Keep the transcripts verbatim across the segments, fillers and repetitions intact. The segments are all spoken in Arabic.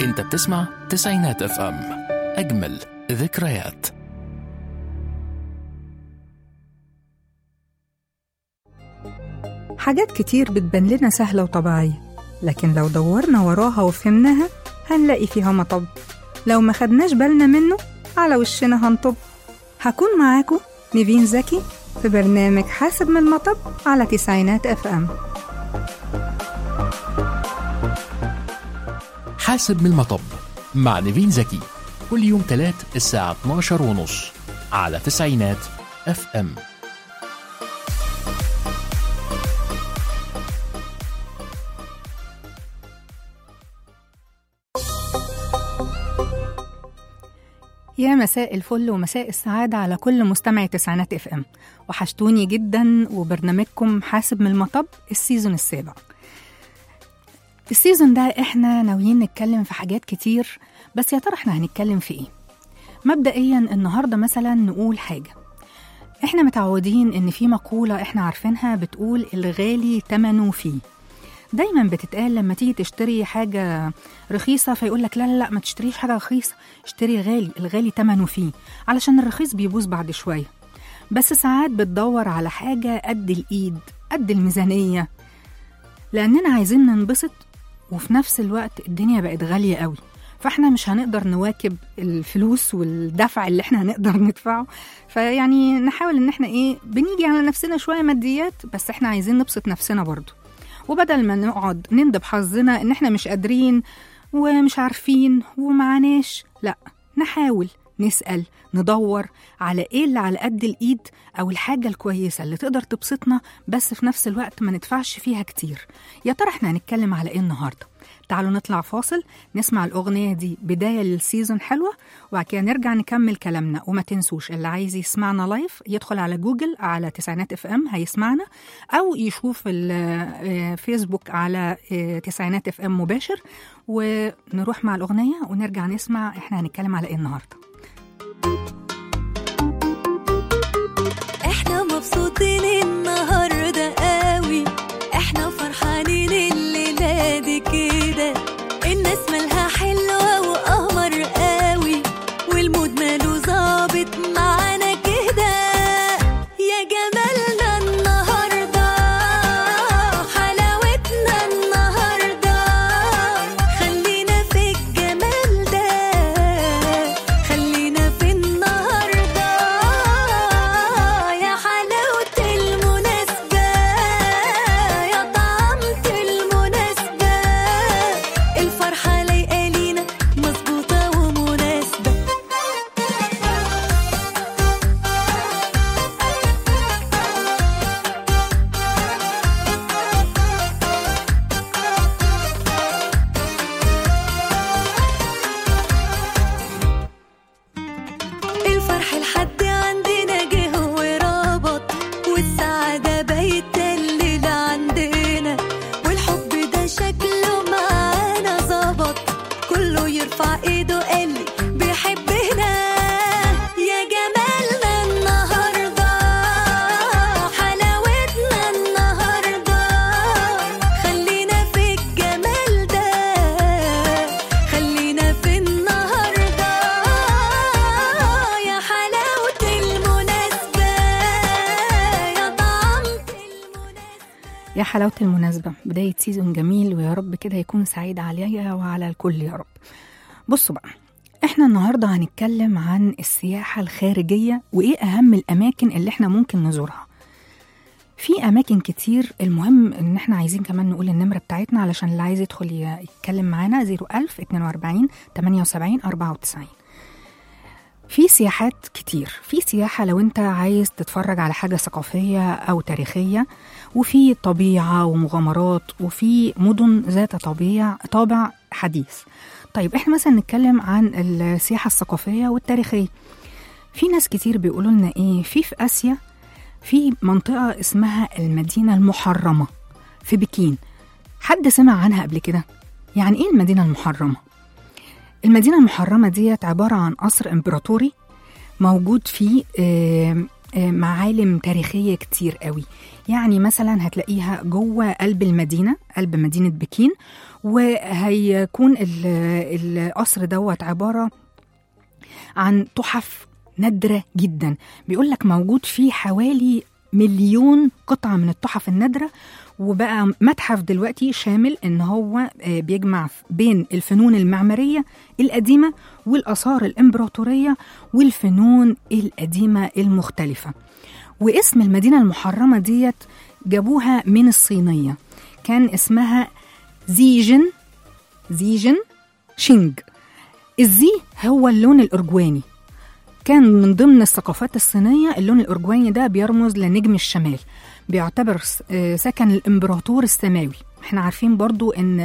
انت بتسمع تسعينات اف ام، اجمل ذكريات. حاجات كتير بتبان لنا سهلة وطبيعية، لكن لو دورنا وراها وفهمناها هنلاقي فيها مطب. لو ما خدناش بالنا منه على وشنا هنطب. هكون معاكم نيفين زكي في برنامج حاسب من المطب على تسعينات اف ام. حاسب من المطب مع نيفين زكي، كل يوم تلات الساعة اتناشر ونص على تسعينات اف ام. يا مساء الفل ومساء السعادة على كل مستمعي تسعينات اف ام. وحشتوني جدا، وبرنامجكم حاسب من المطب السيزون السابع. السيزون ده احنا ناويين نتكلم في حاجات كتير، بس يا ترى احنا هنتكلم في ايه؟ مبدئيا النهاردة مثلا نقول حاجة. احنا متعودين ان في مقولة احنا عارفينها بتقول الغالي تمنه فيه. دايما بتتقال لما تيجي تشتري حاجة رخيصة فيقولك لا لا لا ما تشتريش حاجة رخيصة، اشتري غالي، الغالي تمنه فيه، علشان الرخيص بيبوظ بعد شوية. بس ساعات بتدور على حاجة قد الإيد، قد الميزانية، لأننا عايزين ننبسط، وفي نفس الوقت الدنيا بقت غالية قوي، فاحنا مش هنقدر نواكب الفلوس والدفع اللي احنا هنقدر ندفعه. فيعني نحاول ان احنا ايه بنيجي على نفسنا شوية ماديات، بس احنا عايزين نبسط نفسنا برضو. وبدل ما نقعد نندب حظنا ان احنا مش قادرين ومش عارفين ومعناش، لا، نحاول نسأل ندور على ايه اللي على قد الايد، او الحاجة الكويسة اللي تقدر تبسطنا بس في نفس الوقت ما ندفعش فيها كتير. يا ترى احنا هنتكلم على ايه النهاردة؟ تعالوا نطلع فاصل نسمع الأغنية دي بداية للسيزون حلوة، وبعد كده نرجع نكمل كلامنا. وما تنسوش اللي عايز يسمعنا لايف يدخل على جوجل على تسعينات اف ام هيسمعنا، أو يشوف الفيسبوك على تسعينات اف ام مباشر. ونروح مع الأغنية ونرجع نسمع احنا هنتكلم على ايه النهاردة. احنا مبسوطين النهاردة قوي، احنا فرحانين الليلة دي كده، الناس مالها حلوة وقمر قوي، والمود ماله ظابط معانا كده. يا جمالنا النهاردة، حلاوتنا النهاردة، خلينا في الجمال ده، خلينا في النهاردة. يا حلاوة المناسبة، يا طعمة المناسبة، الفرحة لايقة لينا مظبوطة ومناسبة. الفرح لحد عندنا جه وربط، والسعادة بايتة الليلة عندنا، والحب ده شكله معانا ظبط، كله يرفع ايده قالي بيحبنا. يا جمالنا النهاردة، حلاوتنا النهاردة، خلينا في الجمال ده، خلينا في النهاردة. يا حلاوة المناسبة، يا طعمة المناسبة. يا حلاوة المناسبة، بداية سيزون جميل، ويا رب كده يكون سعيد عليا وعلى الكل يا رب. بصوا بقى، احنا النهاردة هنتكلم عن السياحة الخارجية، وايه اهم الاماكن اللي احنا ممكن نزورها. في اماكن كتير، المهم ان احنا عايزين كمان نقول النمرة بتاعتنا علشان اللي عايز يدخل يتكلم معانا صفر ألف اتنين وأربعين تمانية وسبعين أربعة وتسعين. في سياحات كتير، في سياحة لو انت عايز تتفرج على حاجة ثقافية أو تاريخية، وفي طبيعة ومغامرات، وفي مدن ذات طبيعة طابع حديث. طيب احنا مثلا نتكلم عن السياحة الثقافية والتاريخية. في ناس كتير بيقولوا لنا ايه، في في آسيا في منطقة اسمها المدينة المحرمة في بكين. حد سمع عنها قبل كده؟ يعني ايه المدينة المحرمة؟ المدينة المحرمة ديت عبارة عن قصر إمبراطوري موجود فيه معالم تاريخية كتير قوي. يعني مثلا هتلاقيها جوه قلب المدينة، قلب مدينة بكين، وهيكون القصر دوت عبارة عن تحف نادرة جدا. بيقولك موجود فيه حوالي مليون قطعة من التحف النادرة، وبقى متحف دلوقتي شامل ان هو بيجمع بين الفنون المعمارية القديمة والآثار الإمبراطورية والفنون القديمة المختلفة. واسم المدينة المحرمة ديت جابوها من الصينية، كان اسمها زيجن زيجن شينج. الزي هو اللون الأرجواني، كان من ضمن الثقافات الصينية اللون الأرجواني ده بيرمز لنجم الشمال، بيعتبر سكن الإمبراطور السماوي. احنا عارفين برضو ان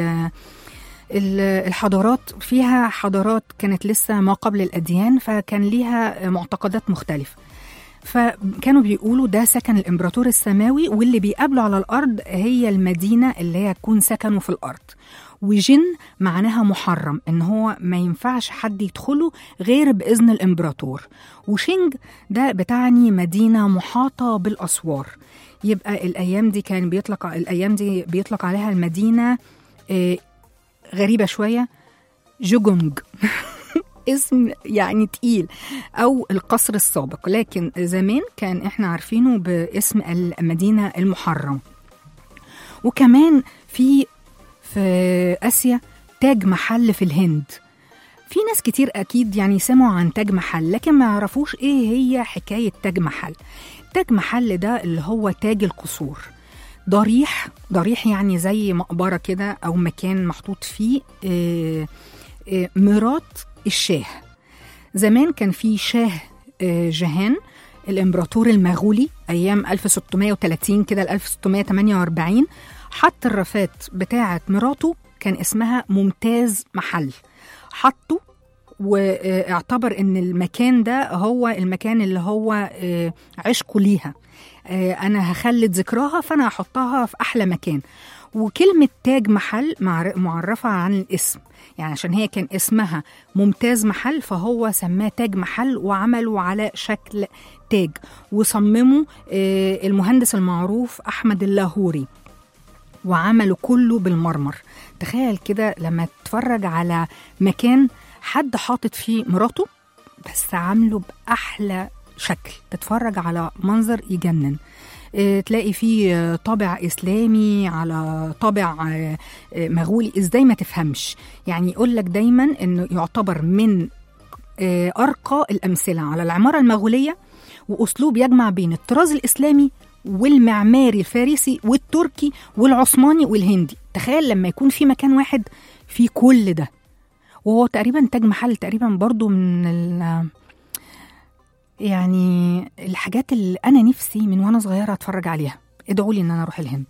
الحضارات فيها حضارات كانت لسه ما قبل الأديان، فكان ليها معتقدات مختلفة، فكانوا بيقولوا ده سكن الإمبراطور السماوي، واللي بيقابله على الأرض هي المدينة اللي هي تكون سكنه في الأرض. وجن معناها محرم، ان هو ما ينفعش حد يدخله غير بإذن الإمبراطور. وشينج ده بتعني مدينة محاطة بالأسوار. يبقى الأيام دي كان بيطلق الأيام دي بيطلق عليها المدينة آه غريبة شوية، جوجونج اسم يعني تقيل، أو القصر السابق، لكن زمان كان احنا عارفينه باسم المدينة المحرم. وكمان في في آسيا تاج محل في الهند. في ناس كتير أكيد يعني سمعوا عن تاج محل، لكن ما يعرفوش إيه هي حكاية تاج محل. تاج محل ده اللي هو تاج القصور، ضريح ضريح يعني زي مقبرة كده أو مكان محطوط فيه آه آه مرات الشاه. زمان كان في شاه آه جهان الإمبراطور المغولي أيام ألف وستمائة وثلاثين كده ل ألف وستمائة وثمانية وأربعين، حط الرفات بتاعة مراته كان اسمها ممتاز محل، حطه واعتبر ان المكان ده هو المكان اللي هو عشقه ليها، انا هخلد ذكراها فانا هحطها في احلى مكان. وكلمة تاج محل معرفة عن الاسم، يعني عشان هي كان اسمها ممتاز محل فهو سماه تاج محل وعمله على شكل تاج، وصممه المهندس المعروف أحمد اللاهوري، وعمله كله بالمرمر. تخيل كده لما تتفرج على مكان حد حاطط فيه مراته بس عامله بأحلى شكل، تتفرج على منظر يجنن. اه تلاقي فيه طابع إسلامي على طابع اه مغولي، إزاي ما تفهمش. يعني يقول لك دايما إنه يعتبر من اه أرقى الأمثلة على العمارة المغولية، وأسلوب يجمع بين الطراز الإسلامي والمعماري الفارسي والتركي والعثماني والهندي. تخيل لما يكون في مكان واحد في كل ده. وهو تقريبا تاج محل تقريبا برضو من ال يعني الحاجات اللي أنا نفسي من وأنا صغيرة أتفرج عليها. ادعوا لي إن أنا أروح الهند.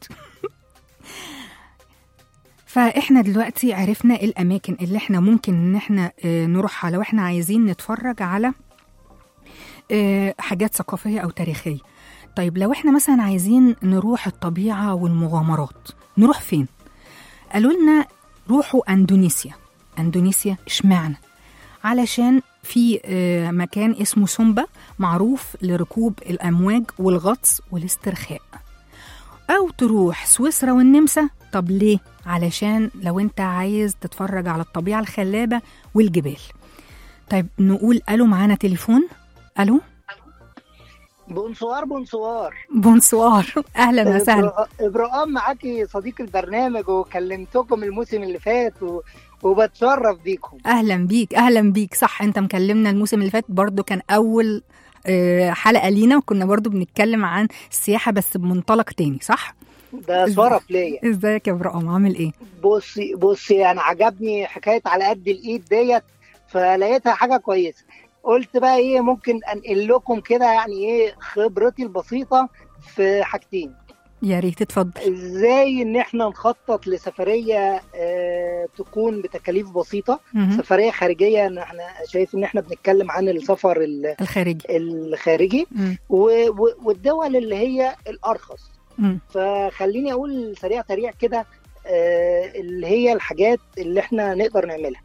فإحنا دلوقتي عرفنا الأماكن اللي إحنا ممكن إن إحنا نروحها لو إحنا عايزين نتفرج على حاجات ثقافية أو تاريخية. طيب لو إحنا مثلا عايزين نروح الطبيعة والمغامرات نروح فين؟ قالوا لنا روحوا أندونيسيا. أندونيسيا اشمعنى؟ علشان في مكان اسمه سومبا معروف لركوب الأمواج والغطس والاسترخاء. أو تروح سويسرا والنمسا. طب ليه؟ علشان لو انت عايز تتفرج على الطبيعة الخلابة والجبال. طيب نقول ألو، معانا تليفون. ألو بونسوار بونسوار بونسوار أهلا وسهلا. إبراهيم معاكي صديق البرنامج، وكلمتكم الموسم اللي فات و... وبتشرف بيكم. أهلا بيك أهلا بيك. صح، أنت مكلمنا الموسم اللي فات برضو، كان أول حلقة لينا، وكنا برضو بنتكلم عن السياحة بس بمنطلق تاني. صح؟ ده شرف ليا. ازيك يا إبراهيم، عامل ايه؟ بصي بصي أنا عجبني حكاية على قد الإيد ديت، فلقيتها حاجة كويسة. قلت بقى ايه ممكن انقل لكم كده يعني ايه خبرتي البسيطة في حاجتين. يا ريت تتفضل. ازاي ان احنا نخطط لسفرية اه تكون بتكاليف بسيطة، م- سفرية خارجية. ان احنا شايف ان احنا بنتكلم عن السفر الخارجي الخارجي و- و- والدول اللي هي الارخص. م- فخليني اقول سريع سريع كده اه اللي هي الحاجات اللي احنا نقدر نعملها.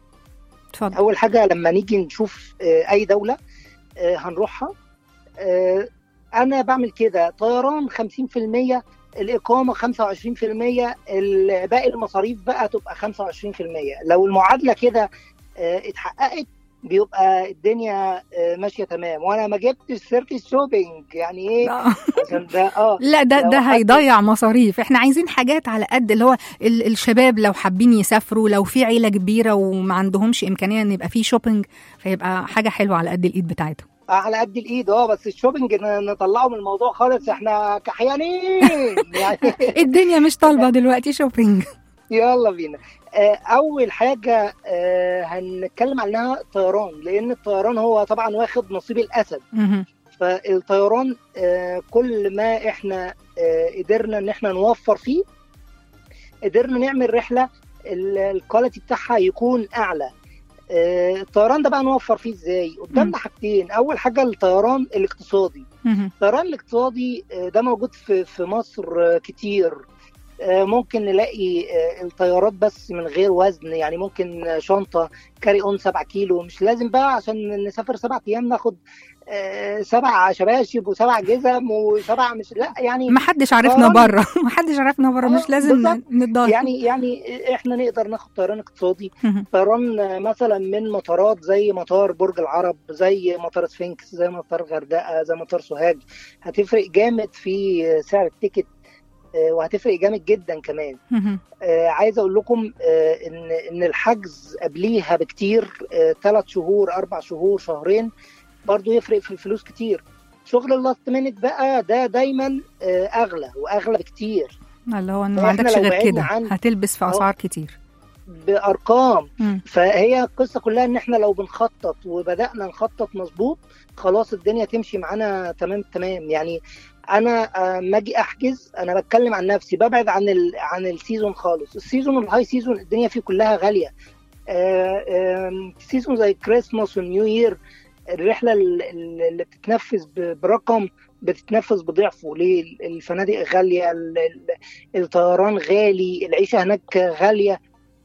تفضل. اول حاجة لما نيجي نشوف اه اي دولة اه هنروحها، اه انا بعمل كده طيران خمسين في المية، الاقامه خمسة وعشرين في المية، باقي المصاريف بقى تبقى خمسة وعشرين في المية. لو المعادله كده آه، اتحققت بيبقى الدنيا آه، ماشيه تمام. وانا ما جبتش سيره الشوبينج يعني ايه، لا. عشان ده اه لا ده لو ده حد- هيضيع مصاريف. احنا عايزين حاجات على قد اللي هو ال- الشباب لو حابين يسافروا، لو في عيلة كبيرة وما عندهمش إمكانية ان يبقى في شوبينج، فيبقى حاجة حلوة على قد الإيد بتاعتهم. على قد الايد. اه بس الشوبينج ن- نطلعه من الموضوع خالص، احنا كحيانين يعني. الدنيا مش طالبة دلوقتي شوبينج. يلا بينا. آه، اول حاجه آه، هنتكلم عنها طيران، لان الطيران هو طبعا واخد نصيب الاسد. مهم. فالطيران آه، كل ما احنا آه، قدرنا ان احنا نوفر فيه، قدرنا نعمل رحله ال- الكواليتي بتاعها يكون اعلى. آه، الطيران ده بقى نوفر فيه ازاي؟ مم. قدامنا حاجتين. اول حاجه الطيران الاقتصادي. مهم. الطيران الاقتصادي آه، ده موجود في في مصر آه، كتير. آه، ممكن نلاقي آه، الطيارات بس من غير وزن، يعني ممكن آه، شنطة كاري اون سبعة كيلو. مش لازم بقى عشان نسافر سبع ايام ناخد آه، سبع شباشب وسبع جزم وسبع، مش لا يعني. ما حدش عرفنا طيران- بره، ما حدش عرفنا بره، آه، مش لازم بالظبط. نتضايق. يعني يعني احنا نقدر ناخد طيران اقتصادي. مهم. طيران آه، مثلا من مطارات زي مطار برج العرب، زي مطار سفنكس، زي مطار غردقة، زي مطار سوهاج. هتفرق جامد في آه، سعر التيكت، آه، وهتفرق جامد جدا كمان. مهم. آه عايز اقول لكم آه ان ان الحجز قبليها بكتير، ثلاث شهور اربع شهور شهرين، برضو يفرق في الفلوس كتير. شغل اللاست مينت بقى ده دايما آه اغلى واغلى بكتير، اللي هو انه ما فإحنا عندكش لو غير بعدنا كده عن- هتلبس في أه. اسعار كتير. بارقام. مم. فهي القصه كلها ان احنا لو بنخطط وبدانا نخطط مظبوط، خلاص الدنيا تمشي معانا تمام تمام. يعني انا آه، ما اجي احجز، انا بتكلم عن نفسي، ببعد عن ال عن السيزون خالص. السيزون الهاي سيزون الدنيا فيه كلها غاليه. آه، آم، سيزون زي كريسماس والنيو يير، الرحله ال- ال- اللي بتتنفذ ب- برقم بتتنفذ بضعفه. ليه؟ الفنادق غاليه، ال- ال- الطيران غالي، العيشه هناك غاليه.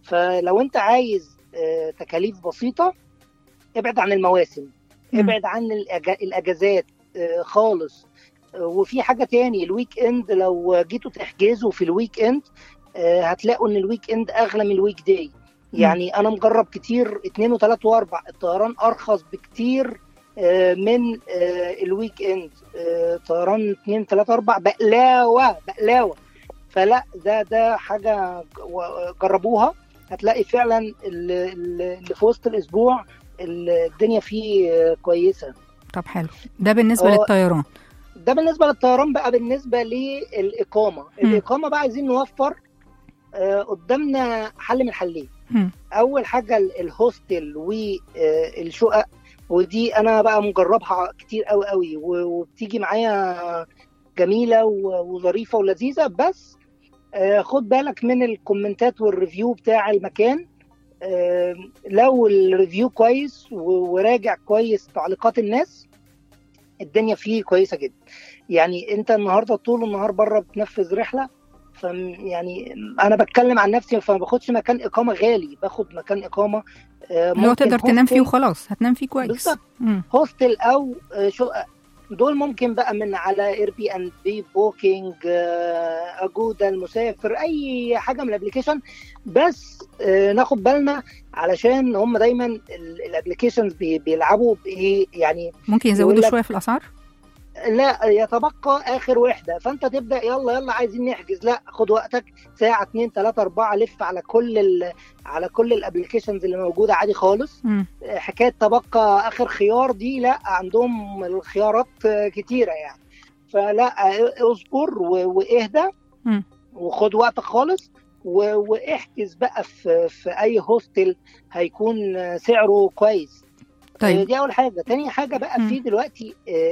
فلو انت عايز آه، تكاليف بسيطه، ابعد عن المواسم، مم. ابعد عن الأجا- الاجازات آه، خالص. آه، وفي حاجه تاني، الويك اند لو جيتوا تحجزوا في الويك اند آه، هتلاقوا ان الويك اند اغلى من الويك داي. يعني انا مجرب كتير اتنين وتلات واربع، الطيران ارخص بكتير آه، من آه، الويك اند. آه، طيران اتنين تلاتة اربع بقلاوه بقلاوه. فلا ده ده حاجه و- جربوها، هتلاقي فعلا ال- ال- اللي في وسط الاسبوع الدنيا فيه آه، كويسه. طب حلو، ده بالنسبة اه. للطيران. ده بالنسبه للطيران. بقى بالنسبه للاقامه، الاقامه بقى عايزين نوفر. آه، قدامنا حل من حلين. مم. اول حاجه ال- الهوستل والشقق، ودي انا بقى مجربها كتير قوي قوي، و- وبتيجي معايا جميله و- وظريفه ولذيذه. بس آه، خد بالك من الكومنتات والريفيو بتاع المكان. آه، لو الريفيو كويس و- وراجع كويس تعليقات الناس، الدنيا فيه كويسه جدا. يعني انت النهارده طول النهار بره بتنفذ رحله، ف يعني انا بتكلم عن نفسي، فما باخدش مكان اقامه غالي، باخد مكان اقامه آه، اللي هو ممكن تقدر تنام فيه هوستل- وخلاص، هتنام فيه كويس. بالظبط. مم. هوستل او آه، شقق. دول ممكن بقى من على اير بي اند بي، بوكينج، آه، اجودا المسافر، اي حاجه من الابلكيشن. بس آه، ناخد بالنا علشان هم دايما الابلكيشنز بيلعبوا بايه يعني. ممكن يقول يزودوا لك- شوية في الأسعار. لا، يتبقى اخر وحده، فانت تبدا يلا يلا عايزين نحجز. لا، خد وقتك ساعه اتنين تلاته اربعه، لف على كل ال على كل الابلكيشنز اللي موجوده عادي خالص. مم. حكايه تبقى اخر خيار دي لا، عندهم الخيارات كتيره يعني. فلا، اصبر و- واهدى مم. وخد وقتك خالص، و- واحجز بقى في في اي هوستل هيكون سعره كويس. طيب. دي اول حاجه. تاني حاجه بقى، مم. في دلوقتي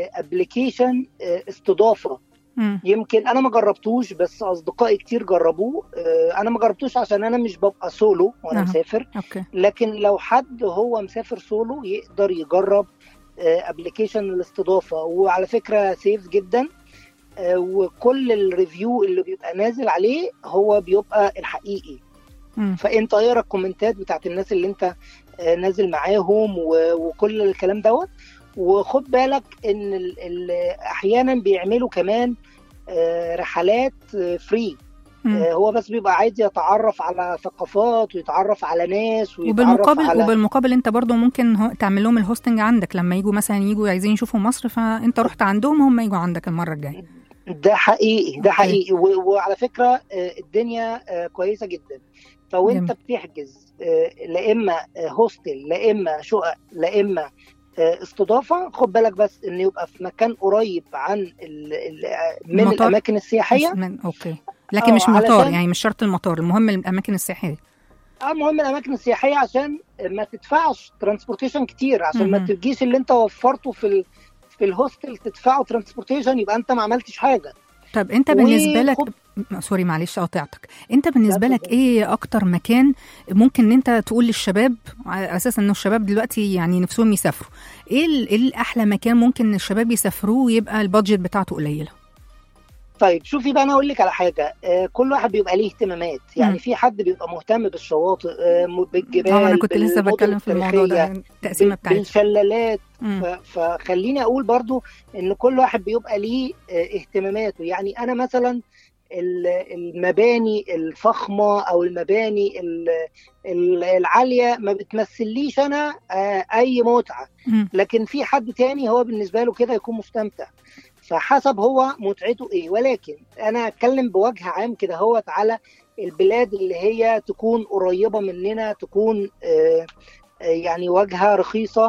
ابلكيشن استضافه. مم. يمكن انا ما جربتوش، بس اصدقائي كتير جربوه. آه، انا ما جربتوش عشان انا مش ببقى سولو وانا أها. مسافر. أوكي. لكن لو حد هو مسافر سولو يقدر يجرب ابلكيشن الاستضافه. وعلى فكره سيف جدا، آه، وكل الريفيو اللي بيبقى نازل عليه هو بيبقى الحقيقي. مم. فانت اقرا الكومنتات بتاعت الناس اللي انت آه، نازل معاهم و- وكل الكلام دوت، وخد بالك ان ال ال احيانا بيعملوا كمان آه، رحلات فري. مم. هو بس بيبقى عايز يتعرف على ثقافات ويتعرف على ناس ويتعرف وبالمقابل على وبالمقابل انت برضو ممكن هو- تعمل لهم الهوستنج عندك لما يجوا مثلا يجوا عايزين يشوفوا مصر، فانت رحت عندهم هم يجوا عندك المره الجايه. ده حقيقي ده أوكي. حقيقي و- وعلى فكرة آه، الدنيا آه، كويسة جدا. فوانت جميل. بتحجز آه، لا اما آه، هوستل لا اما شقق لا اما آه، استضافة، خد بالك بس ان يبقى في مكان قريب عن ال ال من المطار؟ الاماكن السياحية. بس من... اوكي، لكن آه، مش مطار، علشان- يعني مش شرط المطار، المهم الاماكن السياحيه. اه مهم الاماكن السياحيه عشان ما تدفعش ترانسبورتيشن كتير، عشان ما مهم. تجيش اللي انت وفرته في ال... في الهوستل تدفعه ترانسبورتيشن، يبقى انت ما عملتش حاجه. طب انت بالنسبه لك وخد- م- سوري معلش قاطعتك، انت بالنسبه لا، لك اتفضل. ايه اكتر مكان ممكن ان انت تقول للشباب، على اساس انه الشباب دلوقتي يعني نفسهم يسافروا، ايه ال- ايه الاحلى مكان ممكن الشباب يسافروه ويبقى البادجت بتاعته قليله؟ طيب شوفي بقى، انا اقول لك على حاجه. آه كل واحد بيبقى ليه اهتمامات، يعني مم. في حد بيبقى مهتم بالشواطئ، آه م- بالجبال، اه انا كنت لسه بالمدن بتكلم في الموضوع ده، التاريخية، التقسيمه بال- بتاعتها. بالشلالات. مم. ف- فخليني اقول برضو ان كل واحد بيبقى ليه آه، اهتماماته. يعني انا مثلا ال- المباني الفخمه او المباني ال- ال- العاليه ما بتمثليش انا آه، اي متعه، مم. لكن في حد تاني هو بالنسبه له كده يكون مستمتع، فحسب هو متعته ايه. ولكن انا اتكلم بوجه عام كده هوت على البلاد اللي هي تكون قريبه مننا، تكون آه، آه، يعني واجهه رخيصه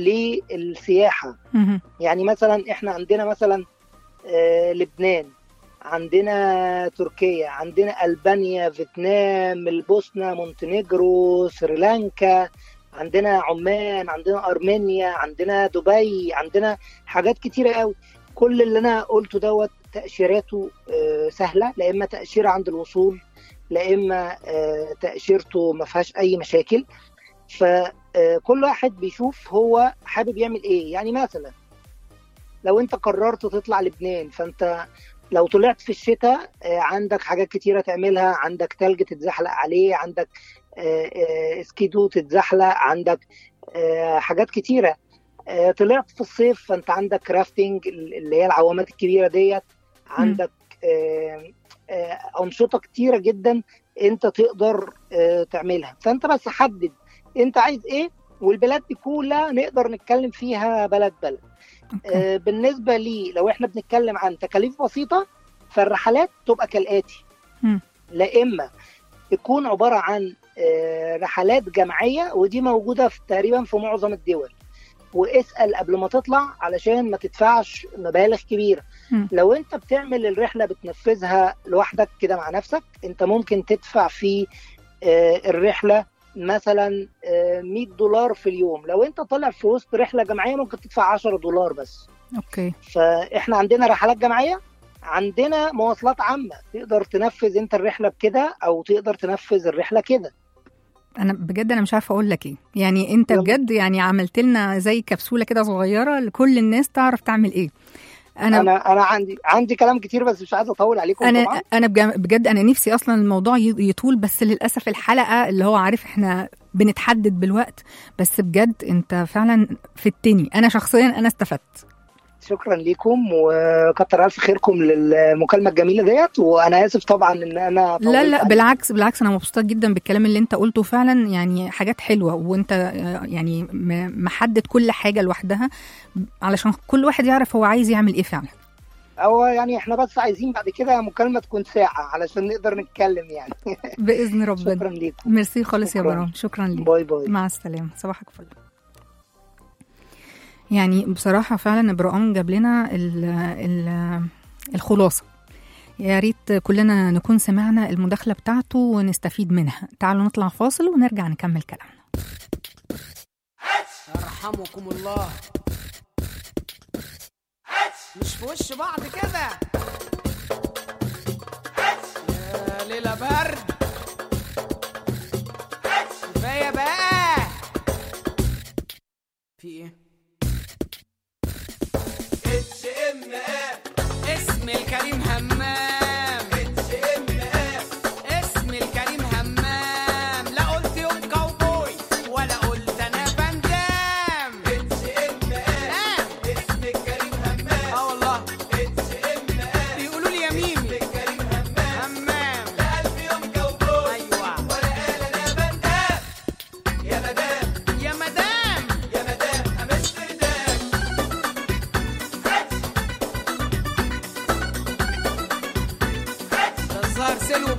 للسياحه. مم. يعني مثلا احنا عندنا مثلا آه، لبنان، عندنا تركيا، عندنا ألبانيا، فيتنام، البوسنة، مونتينيجرو، سريلانكا، عندنا عمان، عندنا أرمينيا، عندنا دبي، عندنا حاجات كتيرة قوي. كل اللي أنا قلته دوت تأشيراته آه، سهلة، لا إما تأشيرة عند الوصول لا إما آه، تأشيرته ما فيهاش أي مشاكل. فكل واحد بيشوف هو حابب يعمل إيه. يعني مثلا لو انت قررت تطلع لبنان، فانت لو طلعت في الشتاء آه، عندك حاجات كتيرة تعملها، عندك تلج تتزحلق عليه، عندك آه، آه، سكيدو تتزحلق، عندك آه، حاجات كتيرة. آه، طلعت في الصيف فانت عندك رافتنج اللي هي العوامات الكبيرة ديت، عندك آه، آه، أنشطة كتيرة جدا انت تقدر آه، تعملها. فانت بس حدد انت عايز ايه، والبلاد دي كلها نقدر نتكلم فيها بلد بلد. أوكي. آه، بالنسبة لي لو احنا بنتكلم عن تكاليف بسيطة، فالرحلات تبقى كالآتي: مم. لا إما تكون عبارة عن آه، رحلات جماعية، ودي موجودة في تقريبا في معظم الدول، واسأل قبل ما تطلع علشان ما تدفعش مبالغ كبيرة. مم. لو انت بتعمل الرحلة بتنفذها لوحدك كده مع نفسك، انت ممكن تدفع في آه، الرحلة مثلا آه، مية دولار في اليوم. لو انت طالع في وسط رحلة جماعية ممكن تدفع عشرة دولار بس. اوكي. فاحنا عندنا رحلات جماعية، عندنا مواصلات عامة، تقدر تنفذ انت الرحلة بكده او تقدر تنفذ الرحلة كده. انا بجد انا مش عارفه اقول لك ايه، يعني انت يلا. بجد يعني عملت لنا زي كبسوله كده صغيره لكل الناس تعرف تعمل ايه. انا انا انا عندي عندي كلام كتير بس مش عايز اطول عليكم انا طبعا. انا بج- بجد انا نفسي اصلا الموضوع ي- يطول، بس للاسف الحلقه اللي هو عارف احنا بنتحدد بالوقت. بس بجد انت فعلا فدتني، انا شخصيا انا استفدت. شكرا ليكم وكتر الف خيركم للمكالمة الجميلة ديت، وانا اسف طبعا ان انا لا طولت لا عليكم. بالعكس بالعكس، انا مبسوطه جدا بالكلام اللي انت قلته، فعلا يعني حاجات حلوه، وانت آه، يعني م- محدد كل حاجه لوحدها علشان كل واحد يعرف هو عايز يعمل ايه فعلا. هو يعني احنا بس عايزين بعد كده مكالمة تكون ساعة علشان نقدر نتكلم يعني. باذن ربنا. شكرا ليكم. ميرسي خالص يا شكراً. برام، شكرا ليك. باي باي. مع السلامه، صباحك فل. يعني بصراحه فعلا ابراهيم جاب لنا ال ال الخلاصه. يا ريت كلنا نكون سمعنا المداخله بتاعته ونستفيد منها. تعالوا نطلع فاصل ونرجع نكمل كلامنا. يرحمكم الله، مش في وش بعض كده يا ليلة برد. كفاية بقى. في ايه؟ اتش ام اسم الكريم همام. اتش ام اسم الكريم همام. لا قلت يوم كاوبوي ولا قلت انا بندام. اتش ام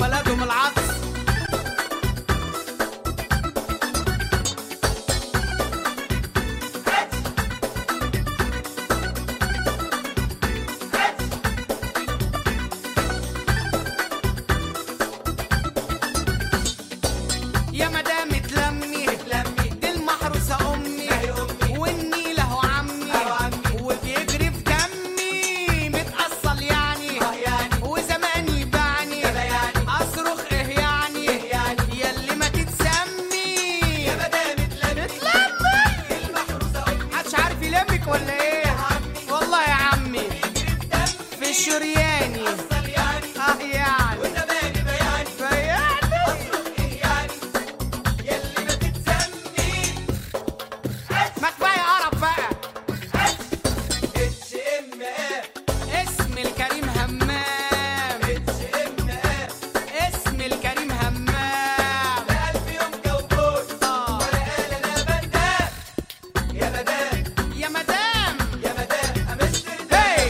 بلدهم العطس. يا مدام اتلمي دي المحروسة أمي والنيل أهو عمي وبيجري في دمي متأصل يعني وزمان يبعني أصرخ إيه يعني ياللي ما تتسمي يا مدام اتلمي المحروسة أمي. محدش عارف يلمك ولا إيه؟ والله يا عمي في الشرياني اه يعني وزماني بياني بياني أصرخ إيه يعني ياللي ما تتسمي. ما كفاية قرف بقى. اتش ام اسم الكريم همام. اتش ام اسم الكريم همام. لا ألف يوم كوبوش ولا قال أنا بندام. يا مدام يا مدام يا مدام أمستردام.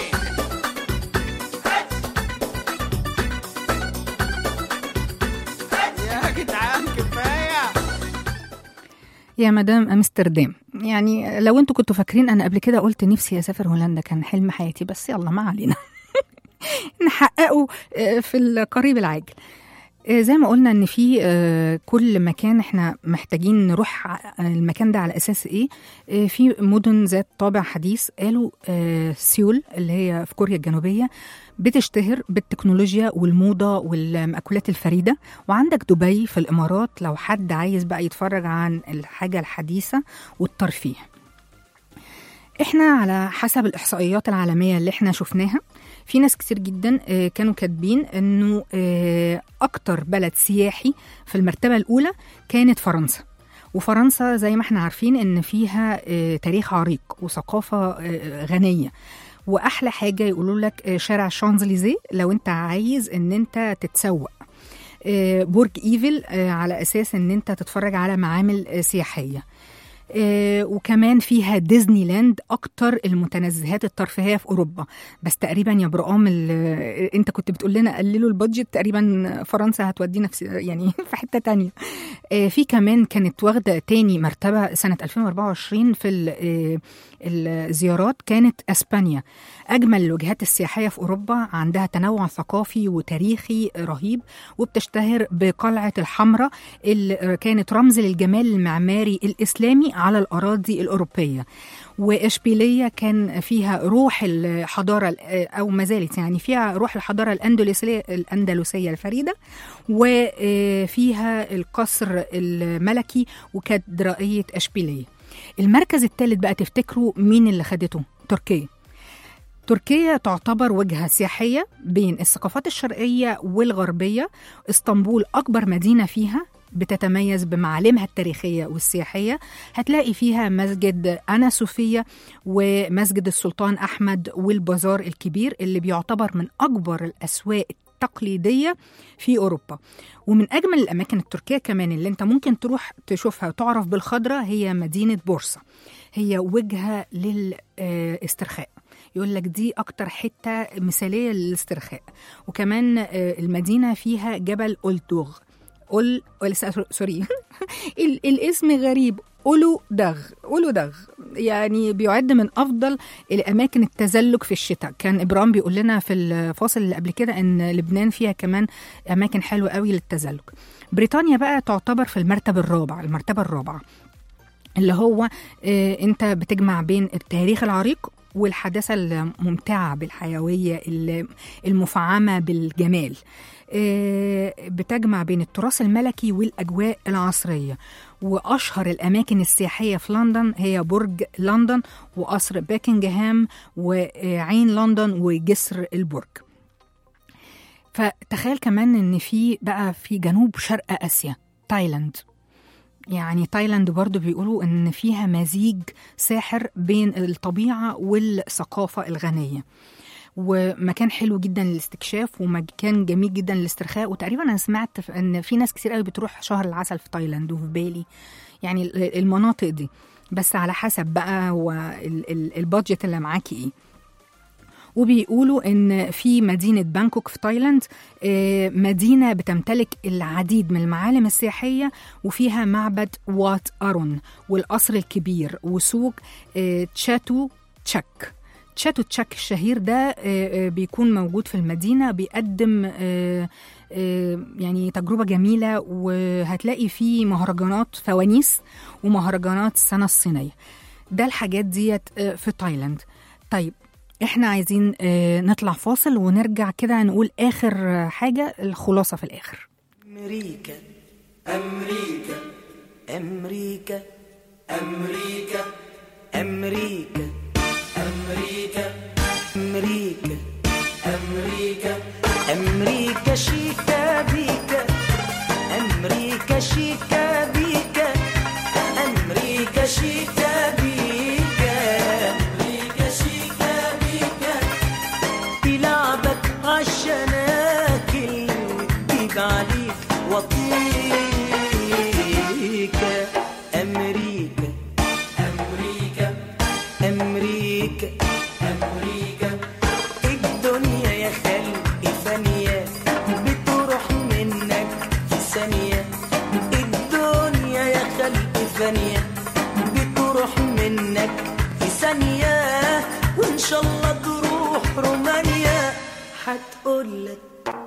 يا جدعان كفاية. يا مدام امستردام. يعني لو انتوا كنتوا فاكرين انا قبل كده قلت نفسي اسافر هولندا، كان حلم حياتي، بس يلا ما علينا نحققه آه، في القريب العاجل. آه، زي ما قلنا ان في آه، كل مكان احنا محتاجين نروح ع- المكان ده على اساس ايه. آه، في مدن ذات طابع حديث، قالوا آه، سيول اللي هي في كوريا الجنوبية بتشتهر بالتكنولوجيا والموضة والمأكولات الفريدة، وعندك دبي في الإمارات لو حد عايز بقى يتفرج عن الحاجة الحديثة والترفيه. احنا على حسب الإحصائيات العالمية اللي احنا شفناها، في ناس كتير جدا آه، كانوا كاتبين انه آه، اكتر بلد سياحي في المرتبة الأولى كانت فرنسا. وفرنسا زي ما احنا عارفين ان فيها آه، تاريخ عريق وثقافة آه، غنية. واحلى حاجه يقولوا لك آه، شارع شانزليزيه لو انت عايز ان انت تتسوق. آه، برج ايفل آه، على اساس ان انت تتفرج على معامل آه، سياحيه. آه، وكمان فيها ديزني لاند، اكتر المتنزهات الترفيهيه في اوروبا. بس تقريبا يا برقام ال- آه، انت كنت بتقول لنا قللوا البادجت، تقريبا فرنسا هتودينا في س- يعني في حته تانية. آه، في كمان كانت واخده تاني مرتبه سنه ألفين وأربعة وعشرين في ال- آه، الزيارات كانت اسبانيا. اجمل الوجهات السياحيه في اوروبا، عندها تنوع ثقافي وتاريخي رهيب، وبتشتهر بقلعه الحمراء اللي كانت رمز للجمال المعماري الاسلامي على الاراضي الاوروبيه. واشبيليه كان فيها روح الحضاره او ما زالت يعني فيها روح الحضاره الاندلسيه الاندلسيه الفريده، وفيها القصر الملكي وكاتدرائيه اشبيليه. المركز الثالث بقى تفتكروا مين اللي خدته؟ تركيا. تركيا تعتبر وجهة سياحية بين الثقافات الشرقية والغربية. اسطنبول أكبر مدينة فيها، بتتميز بمعالمها التاريخية والسياحية. هتلاقي فيها مسجد أنا صوفيا ومسجد السلطان أحمد والبازار الكبير اللي بيعتبر من أكبر الأسواق التقليدية في أوروبا. ومن أجمل الأماكن التركية كمان اللي أنت ممكن تروح تشوفها وتعرف بالخضرة هي مدينة بورصة. هي وجهة للاسترخاء، يقول لك دي أكتر حتة مثالية للاسترخاء. وكمان آه، المدينة فيها جبل أولدوغ. أول سوري ال- الاسم غريب، أولو دغ أولو دغ يعني بيعد من أفضل الأماكن التزلج في الشتاء. كان إبراهيم بيقول لنا في الفاصل اللي قبل كده إن لبنان فيها كمان أماكن حلوة قوي للتزلج. بريطانيا بقى تعتبر في المرتبة الرابعة المرتبة الرابعة اللي هو آه، أنت بتجمع بين التاريخ العريق والحداثة الممتعة بالحيوية المفعمة بالجمال. آه، بتجمع بين التراث الملكي والأجواء العصرية. وأشهر الأماكن السياحية في لندن هي برج لندن وقصر باكنغهام وعين لندن وجسر البرج. فتخيل كمان إن في بقى في جنوب شرق آسيا تايلاند. يعني تايلاند برضو بيقولوا إن فيها مزيج ساحر بين الطبيعة والثقافة الغنية، ومكان حلو جدا للاستكشاف ومكان جميل جدا للاسترخاء. وتقريبا انا سمعت ان في ناس كتير قوي بتروح شهر العسل في تايلاند وفي بالي، يعني المناطق دي، بس على حسب بقى والبادجت اللي معاكي ايه. وبيقولوا إن في مدينة بانكوك في تايلاند آه، مدينة بتمتلك العديد من المعالم السياحية، وفيها معبد وات أرون والقصر الكبير وسوق آه، تشاتو تشاك. تشاتو تشاك الشهير ده آه، آه، بيكون موجود في المدينة، بيقدم آه، آه، يعني تجربة جميلة، وهتلاقي فيه مهرجانات فوانيس ومهرجانات السنة الصينية. ده الحاجات ديت آه، في تايلاند. طيب احنا عايزين آه، نطلع فاصل ونرجع كده نقول آخر آه، حاجة، الخلاصة في الآخر. أمريكا أمريكا أمريكا أمريكا أمريكا أمريكا أمريكا أمريكا أمريكا شيكا بيكا أمريكا شيكا بيكا أمريكا شيكا بيكا أمريكا شيكا بيكا تلعبك عالشناكل وتجيب عليك وطيكا. أمريكا أمريكا أمريكا أمريكا الدنيا يا خلق ثانية بتروح منك في ثانية. الدنيا يا خلق ثانية بتروح منك في ثانية، وإن شاء الله تروح رومانيا هتقولك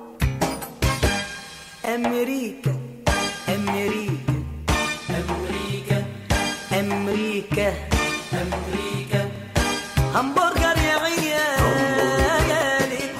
أمريكا أمريكا أمريكا أمريكا أمريكا همبرجر يا عيالي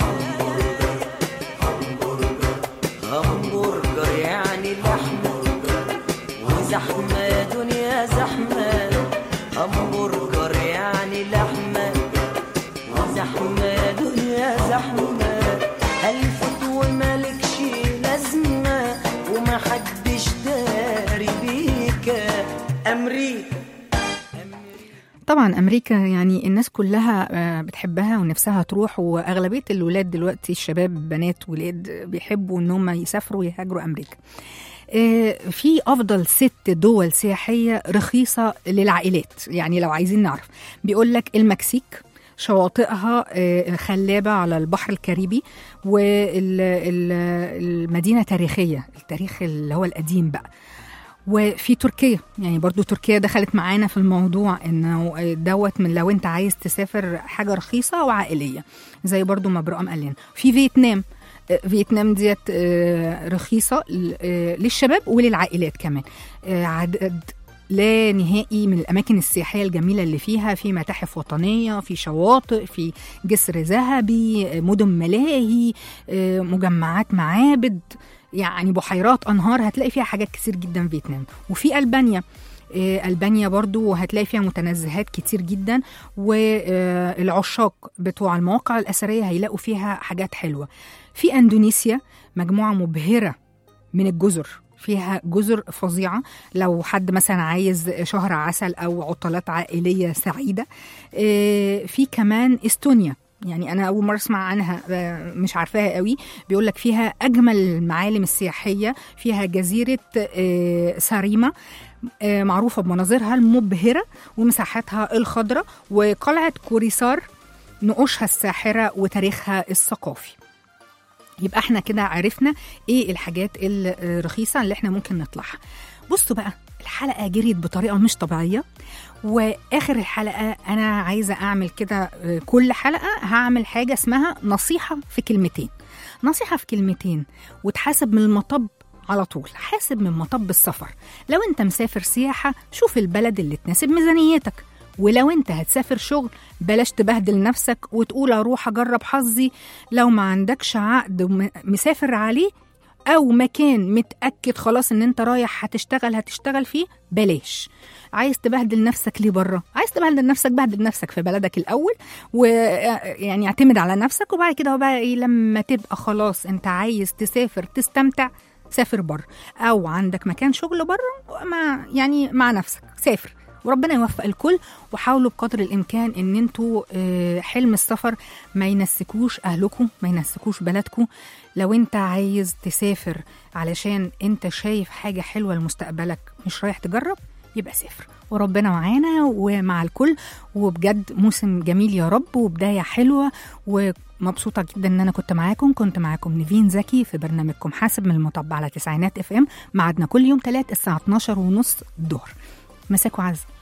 همبرجر يعني لحمة وزحمة يا دنيا زحمة. همبرجر يعني لحمة وزحمة يا دنيا زحمة. هلفت ومالكش لازمة ومحدش داري بيك. أمريكا طبعا أمريكا يعني الناس كلها آه، بتحبها ونفسها تروح، وأغلبية الولاد دلوقتي الشباب بنات ولاد بيحبوا إنهم يسافروا ويهاجروا أمريكا. آه، في أفضل ست دول سياحية رخيصة للعائلات، يعني لو عايزين نعرف بيقولك المكسيك شواطئها آه، خلابة على البحر الكاريبي، والمدينة تاريخية، التاريخ اللي هو القديم بقى. وفي تركيا، يعني برضو تركيا دخلت معانا في الموضوع، انه دوت من لو انت عايز تسافر حاجة رخيصة وعائلية، زي برضو ما برقم قال لنا. في فيتنام، آه، فيتنام ديت آه، رخيصة ل- آه، للشباب وللعائلات كمان. آه، عدد لا نهائي من الأماكن السياحية الجميلة اللي فيها، في متاحف وطنية، في شواطئ، في جسر ذهبي، آه، مدن ملاهي، آه، مجمعات معابد، يعني بحيرات، أنهار، هتلاقي فيها حاجات كتير جدا في فيتنام. وفي ألبانيا، آه، ألبانيا برضو هتلاقي فيها متنزهات كتير جدا، والعشاق بتوع المواقع الأثرية هيلاقوا فيها حاجات حلوة. في أندونيسيا مجموعة مبهرة من الجزر، فيها جزر فظيعة لو حد مثلا عايز شهر عسل أو عطلات عائلية سعيدة. آه، في كمان إستونيا، يعني أنا أول مرة أسمع عنها، آه، مش عارفاها قوي. بيقولك فيها أجمل المعالم السياحية، فيها جزيرة آه، ساريما، آه، معروفة بمناظرها المبهرة ومساحاتها الخضراء، وقلعة كوريسار نقوشها الساحرة وتاريخها الثقافي. يبقى احنا كده عرفنا ايه الحاجات الرخيصة اللي احنا ممكن نطلعها. بصوا بقى، الحلقة جريت بطريقة مش طبيعية، واخر الحلقة انا عايزة اعمل كده، كل حلقة هعمل حاجة اسمها نصيحة في كلمتين. نصيحة في كلمتين وتحاسب من المطب على طول، حاسب من مطب السفر. لو انت مسافر سياحة شوف البلد اللي تناسب ميزانيتك، ولو انت هتسافر شغل بلاش تبهدل نفسك وتقول اروح اجرب حظي لو ما عندكش عقد مسافر عليه او مكان متأكد خلاص ان انت رايح هتشتغل هتشتغل فيه. بلاش. عايز تبهدل نفسك ليه بره؟ عايز تبهدل نفسك بهدل نفسك في بلدك الاول، ويعني اعتمد على نفسك، وبعد كده بقى ايه لما تبقى خلاص انت عايز تسافر تستمتع سافر بره، او عندك مكان شغل بره مع يعني مع نفسك سافر، وربنا يوفق الكل. وحاولوا بقدر الامكان ان انتوا حلم السفر ما ينسكوش اهلكم، ما ينسكوش بلدكم. لو انت عايز تسافر علشان انت شايف حاجة حلوة لمستقبلك مش رايح تجرب، يبقى صفر. وربنا معانا ومع الكل، وبجد موسم جميل يا رب وبداية حلوة، ومبسوطة جدا ان انا كنت معاكم. كنت معاكم نيفين زكي في برنامجكم حاسب من المطب على تسعينات اف ام. معادنا كل يوم تلات الساعة اتناشر ونص الظهر. مساكوا عز.